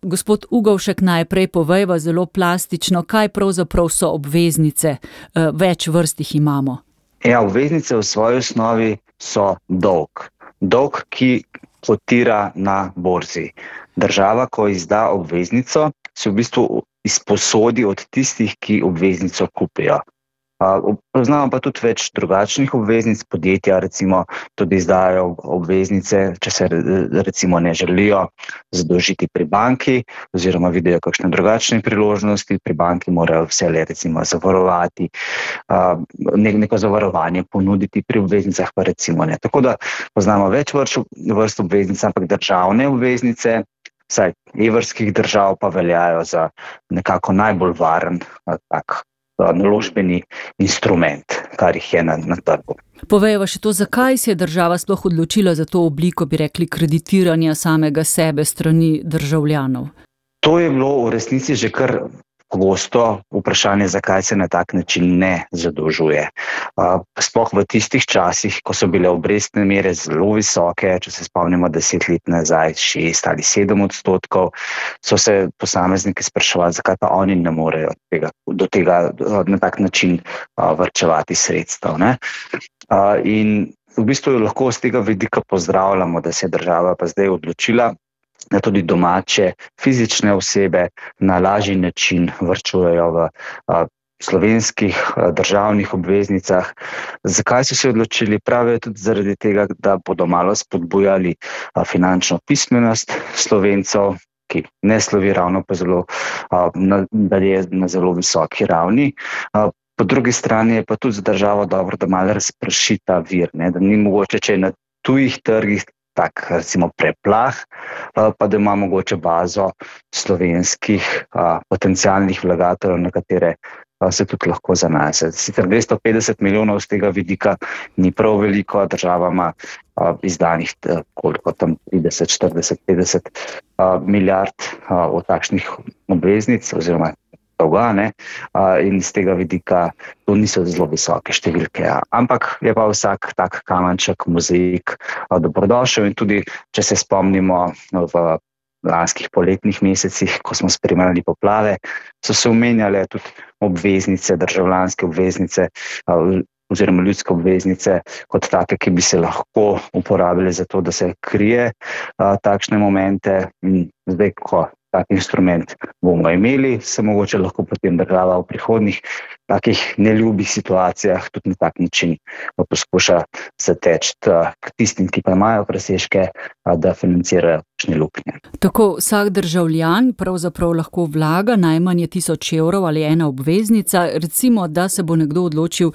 Gospod Ugovšek, najprej povejva zelo plastično, kaj pravzaprav so obveznice, več vrst jih imamo. Ja, obveznice v svoji osnovi so dolg. Dolg, ki kotira na borzi. Država, ko izda obveznico, se v bistvu izposodi od tistih, ki obveznico kupijo. Poznamo pa tudi več drugačnih obveznic, podjetja recimo tudi izdajajo obveznice, če se recimo ne želijo zadolžiti pri banki oziroma vidijo kakšne drugačne priložnosti, pri banki morajo vselej recimo zavarovati, neko zavarovanje ponuditi, pri obveznicah pa recimo ne. Tako da poznamo več vrst obveznic, ampak državne obveznice, vsaj evrskih držav, pa veljajo za nekako najbolj varen tak naložbeni instrument, kar jih je na trgu. Povejva še to, zakaj se je država sploh odločila za to obliko, bi rekli, kreditiranja samega sebe strani državljanov? To je bilo v resnici že kar pogosto vprašanje, zakaj se na tak način ne zadolžuje. Sploh v tistih časih, ko so bile obrestne mere zelo visoke, če se spomnimo 10 let nazaj, 6 ali 7%, so se posamezniki spraševali, zakaj pa oni ne morejo do tega na tak način varčevati sredstev, ne? In v bistvu lahko z tega vidika pozdravljamo, da se je država pa zdaj odločila, da tudi domače fizične osebe na lažji način varčujejo v slovenskih državnih obveznicah. Zakaj so se odločili? Pravijo tudi zaradi tega, da bodo malo spodbujali finančno pismenost Slovencev, ki ne slovi ravno pa zelo, da je na zelo visoki ravni. Po drugi strani je pa tudi za državo dobro, da malo razprši ta vir, ne? Da ni mogoče, če je na tujih trgih tak recimo preplah, pa da ima mogoče bazo slovenskih potencialnih vlagateljev, na katere se tudi lahko zanese. Sicer 250 milijonov z tega vidika ni prav veliko, država ima izdanih koliko tam 30, 40, 50 milijard od takšnih obveznic oziroma dolga, ne? In z tega vidika to niso zelo visoke številke. Ampak je pa vsak tak kamenček, mozaik dobrodošel in tudi, če se spomnimo v lanskih poletnih mesecih, ko smo spremljali poplave, so se omenjale tudi obveznice, državljanske obveznice oziroma ljudske obveznice kot take, ki bi se lahko uporabile za to, da se krije takšne momente. In zdaj, ko tak instrument bomo imeli, se mogoče lahko potem država v prihodnjih takih neljubih situacijah tudi na tak način poskuša zateči k tistim, ki pa imajo presežke, da financirajo kakšne luknje. Tako vsak državljan pravzaprav lahko vlaga najmanj 1000 evrov ali ena obveznica. Recimo, da se bo nekdo odločil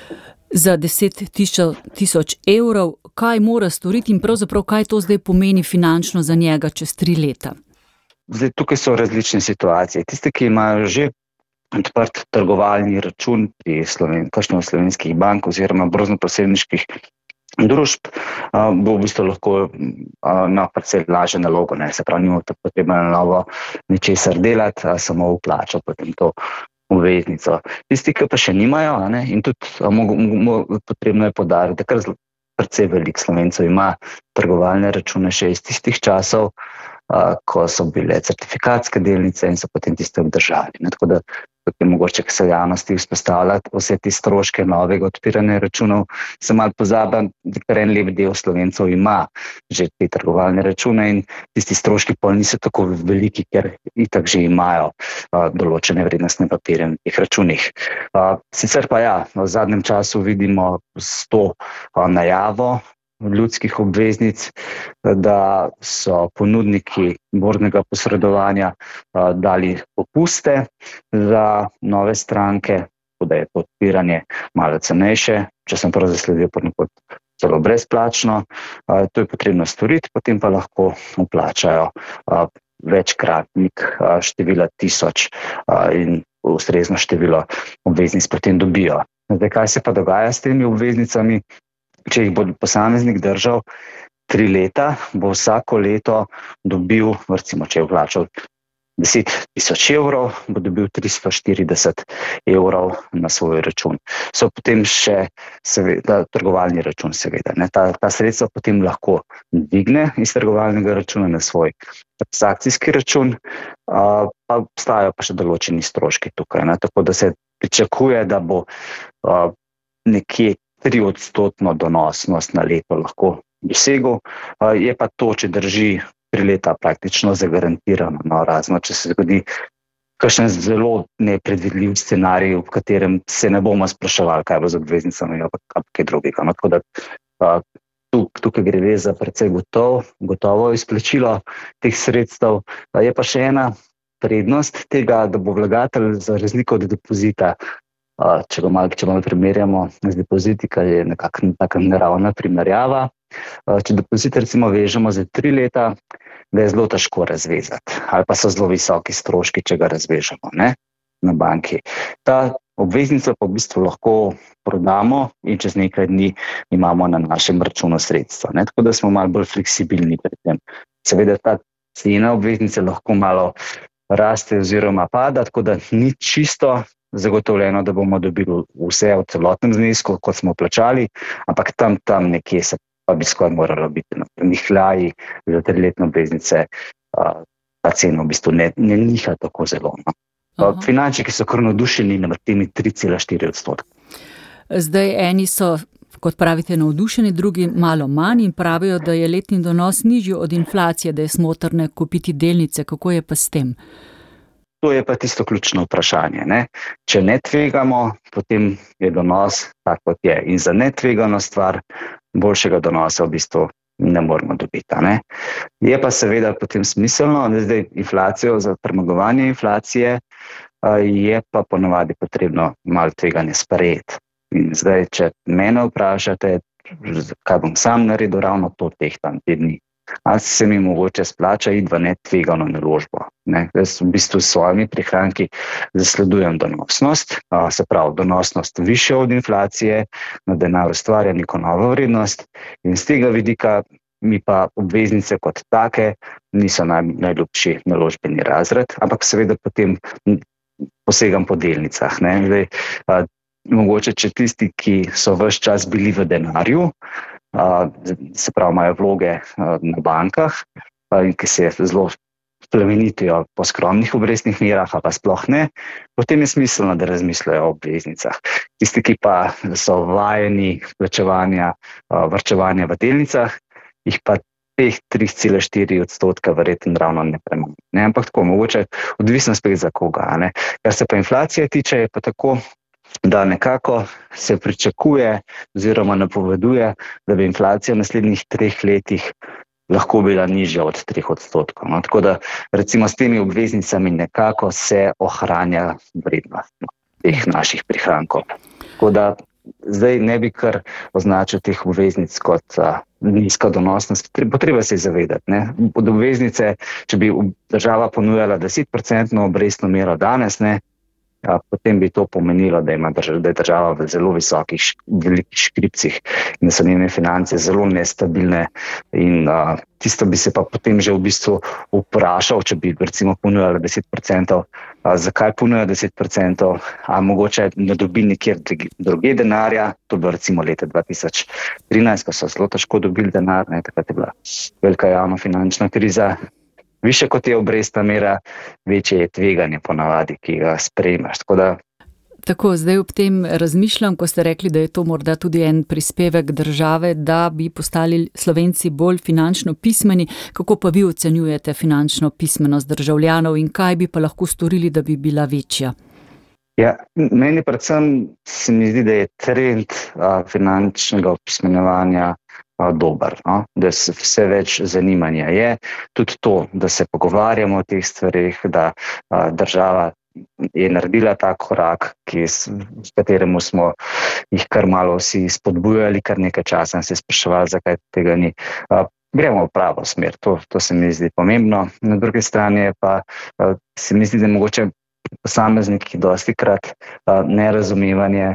za 10 tisoč evrov, kaj mora storiti in pravzaprav kaj to zdaj pomeni finančno za njega čez 3 leta? Zdaj, tukaj so različne situacije. Tisti, ki imajo že odprt trgovalni račun pri kakšni od slovenskih bank oziroma borznoposredniških družb, bo v bistvu lahko precej lažje nalogo, ne, se pravi, nima potrebno na novo ničesar delati, samo vplača potem to obveznico. Tisti, ki pa še nimajo, ne, in tudi potrebno je poudariti, da kar precej veliko Slovencev ima trgovalne račune še iz tistih časov, ko so bile certifikatske delnice in so potem tiste obdržali. Tako da je mogoče, ko se v javnosti vzpostavljati vse te stroške novega odpiranja računov, se malo pozablja, da en lep del Slovencev ima že te trgovalne račune in tisti stroški pol niso tako veliki, ker itak že imajo določene vrednostne papirje na teh računih. Sicer pa ja, v zadnjem času vidimo s to najavo ljudskih obveznic, da so ponudniki borznega posredovanja dali popuste za nove stranke, da je to odpiranje malo cenejše, če sem prav zasledil, ponekod celo brezplačno. To je potrebno storiti, potem pa lahko vplačajo večkratnik števila 1000 in ustrezno število obveznic potem dobijo. Zdaj, kaj se pa dogaja s temi obveznicami? Če jih bo posameznik držal 3 leta, bo vsako leto dobil, recimo, če je vplačal 10 tisoč evrov, bo dobil 340 evrov na svoj račun. So potem še seveda trgovalni račun, seveda. Ne. Ta sredstva potem lahko dvigne iz trgovalnega računa na svoj transakcijski račun, pa obstajajo pa še določeni stroški tukaj. Ne. Tako da se pričakuje, da bo nekje 3% donosnost na leto lahko dosegel. Je pa to, če drži 3 leta, praktično zagarantirano, no, razno, če se zgodi kakšen zelo nepredvidljiv scenarij, v katerem se ne bomo spraševali, kaj bo z obveznicami ali pa kaj drugega. No, tako da tukaj gre res za precej gotovo izplačilo teh sredstev. Je pa še ena prednost tega, da bo vlagatelj za razliko od depozita, če malo primerjamo z depoziti, kar je nekakšna naravna primerjava. Če depozit recimo vežemo za 3 leta, da je zelo težko razvezati, ali pa so zelo visoki stroški, če ga razvežemo, ne, na banki. Ta obveznica pa v bistvu lahko prodamo in čez nekaj dni imamo na našem računu sredstva, ne, tako da smo malo bolj fleksibilni pri tem. Seveda ta cena obveznice lahko malo raste oziroma pada, tako da ni čisto zagotovljeno, da bomo dobili vse v celotnem znesku, kot smo plačali, ampak tam nekje se pa bi skoraj moralo biti. Nihljaji za 3-letne obveznice, ta cena v bistvu ne niha tako zelo. No. Finančniki so kar navdušeni nad temi 3,4%. Zdaj eni so, kot pravite, navdušeni, drugi malo manj in pravijo, da je letni donos nižji od inflacije, da je smotrno kupiti delnice. Kako je pa s tem? To je pa tisto ključno vprašanje. Ne? Če ne tvegamo, potem je donos tak, kot je. In za netvegano stvar boljšega donosa v bistvu ne moramo dobiti. Ne? Je pa seveda potem smiselno, da zdaj inflacijo, za premagovanje inflacije je pa ponavadi potrebno malo tveganje sprejeti. In zdaj, če mene vprašate, kaj bom sam naredil, ravno to tehtam te dni. Ali se mi mogoče splača iti v netvegano naložbo. Ne? Jaz v bistvu s svojimi prihranki zasledujem donosnost, se pravi donosnost višja od inflacije, na denar ustvarja neko novo vrednost in z tega vidika mi pa obveznice kot take niso najljubši naložbeni razred, ampak seveda potem posegam po delnicah. Ne? Zdaj, mogoče, če tisti, ki so ves čas bili v denarju, se pravi, imajo vloge na bankah, ki se zelo plemenitijo po skromnih obrestnih merah, pa sploh ne, potem je smiselno, da razmislijo o obveznicah. Tisti, ki pa so vajeni plačevanja, varčevanja v delnicah, jih pa teh 3,4% verjetno ravno ne premalo. Ampak tako, mogoče odvisno spet za koga. Ne? Kar se pa inflacije tiče, je pa tako, da nekako se pričakuje oziroma napoveduje, da bi inflacija v naslednjih 3 letih lahko bila nižja od 3%. No, tako da recimo s temi obveznicami nekako se ohranja vrednost teh naših prihrankov. Tako da zdaj ne bi kar označil teh obveznic kot nizka donosnost. Treba se zavedati. Ne? Od obveznice, če bi država ponujala 10% obrestno mero danes, ne, potem bi to pomenilo, da je država v zelo velikih škripcih in da so njene finance zelo nestabilne in tisto bi se pa potem že v bistvu vprašal, če bi recimo ponujala 10%, zakaj ponuja 10%, a mogoče ne dobi nikjer druge denarja, to bi recimo leta 2013, ko so zelo težko dobili denar, ne, takrat je bila velika javnofinančna kriza. Više kot je obrestna mera, večje je tveganje ponavadi, ki ga sprejmeš. Tako, zdaj ob tem razmišljam, ko ste rekli, da je to morda tudi en prispevek države, da bi postali Slovenci bolj finančno pismeni. Kako pa vi ocenjujete finančno pismenost državljanov in kaj bi pa lahko storili, da bi bila večja? Ja, meni predvsem se mi zdi, da je trend finančnega opismenjevanja dober, no? Da vse več zanimanja je. Tudi to, da se pogovarjamo o teh stvarih, da država je naredila ta korak, s kateremu smo jih kar malo vsi spodbujali, kar nekaj časa se spraševali, zakaj tega ni. Gremo v pravo smer, to se mi zdi pomembno. Na drugi strani pa se mi zdi, da mogoče posamezniki dostikrat nerazumevanje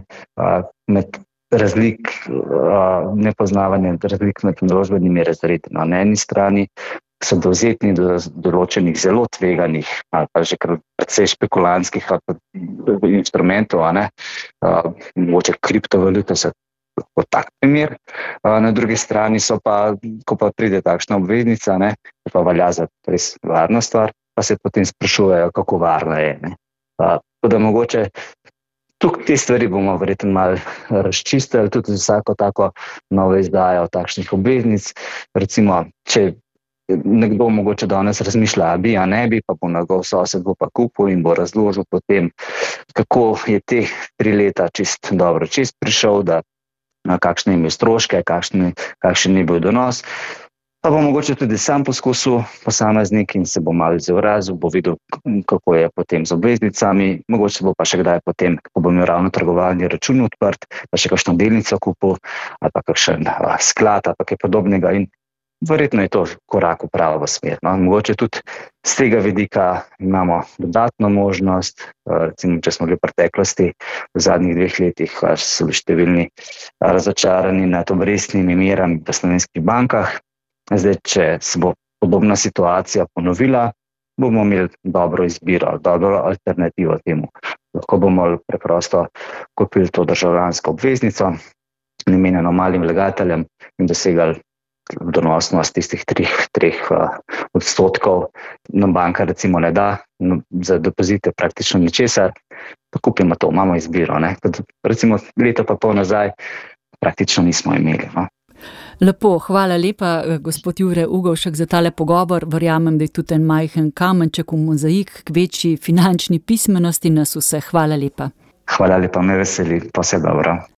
med nepoznavanje razlik med naložbenimi razredi. Na eni strani so dovzetni do določenih zelo tveganih ali pa že precej špekulantskih instrumentov, mogoče kriptovalute so kot tak primer. Na drugi strani so pa, ko pa pride takšna obveznica, pa velja za res varna stvar, pa se potem sprašujejo, kako varna je. Tako da mogoče tukaj te stvari bomo verjetno malo razčistili, tudi vsako tako novo izdajo takšnih obveznic. Recimo, če nekdo mogoče danes razmišlja, a bi, a ne bi, pa bo njegov sosed bo pa kupil in bo razložil potem, kako je teh 3 leta čist prišel, da kakšne je imel stroške, kakšen je bil donos. Pa bo mogoče tudi sam poskusil posameznik in se bo malo izobrazil, bo videl, kako je potem z obveznicami, mogoče bo pa še kdaj potem, ko bo imel ravno trgovalni račun odprt, pa še kakšno delnico kupil, ali pa kakšen sklad, ali pa kaj podobnega in verjetno je to korak v pravo smer. Mogoče tudi z tega vidika imamo dodatno možnost, recimo, če smo bili v preteklosti v zadnjih 2 letih, so bili številni razočarani nad obrestnimi merami v slovenskih bankah. Zdaj, če se bo podobna situacija ponovila, bomo imeli dobro izbiro, dobro alternativo temu. Lahko bomo preprosto kupili to državljansko obveznico, namenjeno malim vlagateljem in dosegali donosnost tistih 3%. Banka recimo ne da za depozite praktično ničesar, pa kupimo to, imamo izbiro. Recimo leto pa pol nazaj praktično nismo imeli. Lepo, hvala lepa, gospod Jure Ugovšek, za tale pogovor. Verjamem, da je tudi en majhen kamenček v mozaik k večji finančni pismenosti nas vseh. Hvala lepa. Hvala lepa, me veseli, pa vse dobro.